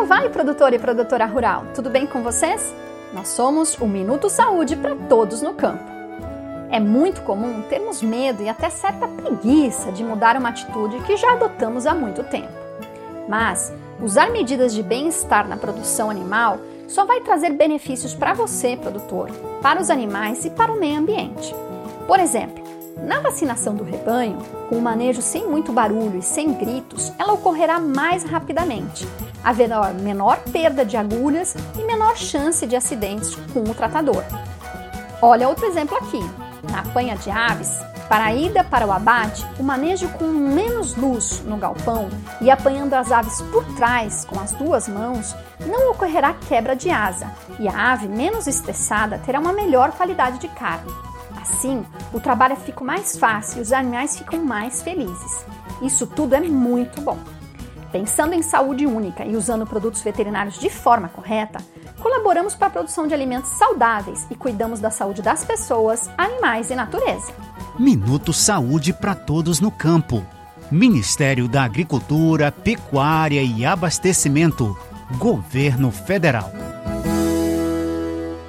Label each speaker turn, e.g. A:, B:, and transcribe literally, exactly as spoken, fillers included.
A: Como vai, produtor e produtora rural? Tudo bem com vocês? Nós somos o Minuto Saúde para todos no campo. É muito comum termos medo e até certa preguiça de mudar uma atitude que já adotamos há muito tempo. Mas usar medidas de bem-estar na produção animal só vai trazer benefícios para você, produtor, para os animais e para o meio ambiente. Por exemplo, na vacinação do rebanho, com o manejo sem muito barulho e sem gritos, ela ocorrerá mais rapidamente, haverá menor perda de agulhas e menor chance de acidentes com o tratador. Olha outro exemplo aqui. Na apanha de aves, para a ida para o abate, o manejo com menos luz no galpão e apanhando as aves por trás com as duas mãos, não ocorrerá quebra de asa e a ave menos estressada terá uma melhor qualidade de carne. Assim, o trabalho fica mais fácil e os animais ficam mais felizes. Isso tudo é muito bom. Pensando em saúde única e usando produtos veterinários de forma correta, colaboramos para a produção de alimentos saudáveis e cuidamos da saúde das pessoas, animais e natureza.
B: Minuto Saúde para todos no campo. Ministério da Agricultura, Pecuária e Abastecimento. Governo Federal.